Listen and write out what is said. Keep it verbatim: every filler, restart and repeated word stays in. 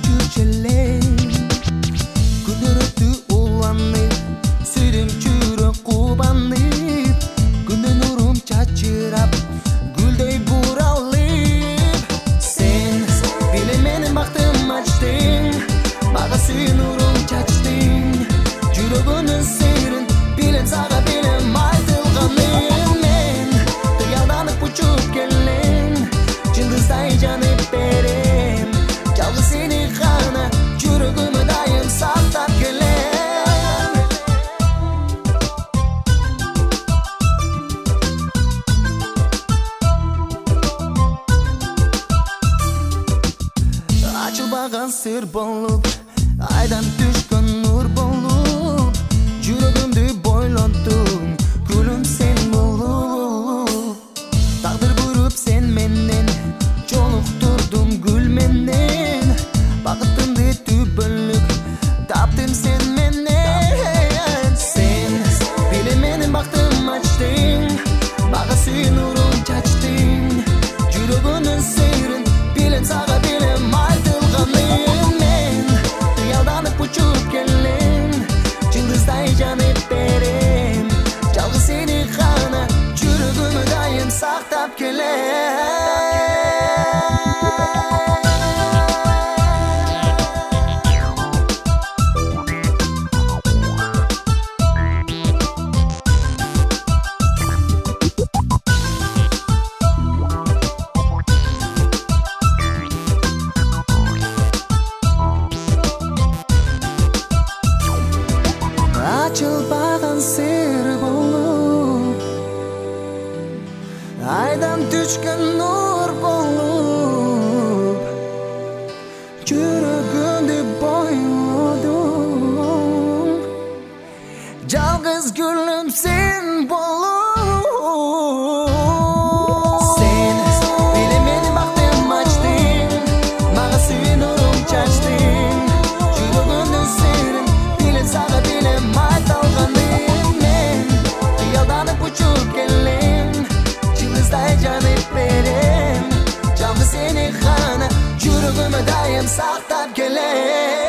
чүчелең күнөрөтү уланып сүйдүм жүрөк кубанып күндүн нурун чачырап гүлдөй буралып сен биле менин бактым ачтың мага сүйүү нурун чачтың жүрөгүмдүн сырын билем сага билем айтылганым мен кыялданып учуп келем жылдыздай жанып берем жалгыз сени гана жүрөгүмө дайым сактап келем ачылбаган сыр болуп айдан түшкөн нур болуп жүрөгүмдү бойлоттуң гүлүм сен болуп тагдыр буйруп сен менен жолуктурдум гүл менен бакытымды түбөлүк таптым сен менен сен биле менин бактым ачтың мага сүйүү нурун чачтың жүрөгүмдүн сырын билем сага билем айтылганым мен кыялданып учуп келем жылдыздай жанып берем жалгыз сени гана жүрөгүмө дайым сактап келем ачылбаган сыр болуп айдан түшкөн нур болуп жүрөгүмдү бойлодуң жалгыз гүлүм сен болуп сен биле менин бактым ачтың мага сүйүү нурун чачтың жүрөгүмдүн сырын билем сага билем айтылганым мен кыялданып учуп келем жылдыздай жанып берем жалгыз сени гана жүрөгүмө дайым сактап келем